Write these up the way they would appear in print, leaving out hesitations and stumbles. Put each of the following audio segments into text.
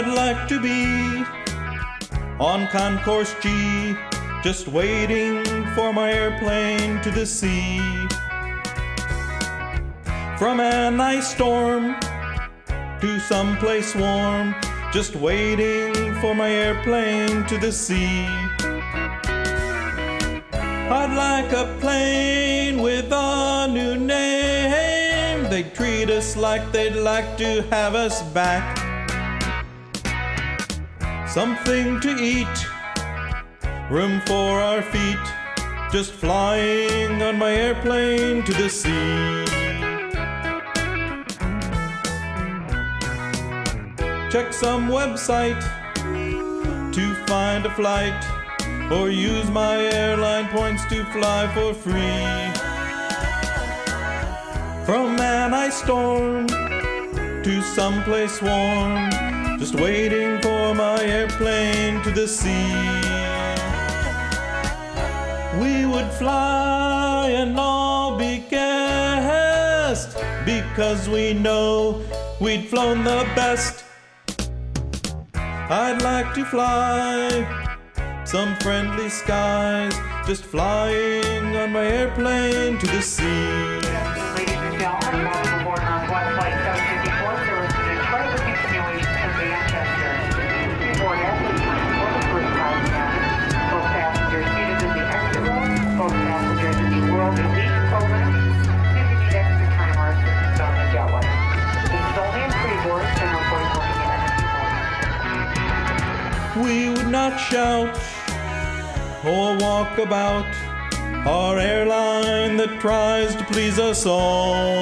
I'd like to be on Concourse G, just waiting for my airplane to the sea. From an ice storm to someplace warm, just waiting for my airplane to the sea. I'd like a plane with a new name. They'd treat us like they'd like to have us back. Something to eat, room for our feet, just flying on my airplane to the sea. Check some website to find a flight, or use my airline points to fly for free. From an ice storm to someplace warm, just waiting for my airplane to the sea. We would fly and all be guessed, because we know we'd flown the best. I'd like to fly some friendly skies, just flying on my airplane to the sea. Good afternoon, ladies and gentlemen. Welcome aboard Northwest Flight 754, service to Detroit with continuation to Manchester. Board at this time for the first class cabin. Both passengers seated in the exit row, both passengers in the World Elite program. If you need extra time or assistance on the jetway, this is only in pre-board, and reporting looking at We would not shout or walk about, our airline that tries to please us all.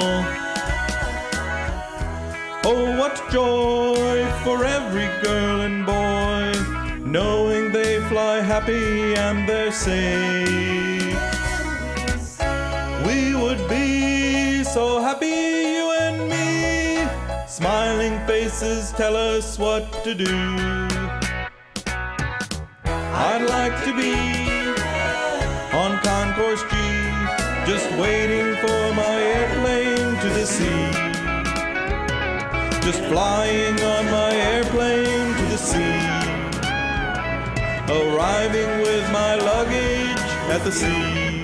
Oh, what joy for every girl and boy, knowing they fly happy and they're safe. We would be so happy, you and me, smiling faces tell us what to do. I'd like to be on Concourse G, just waiting for my airplane to the sea. Just flying on my airplane to the sea, arriving with my luggage at the sea.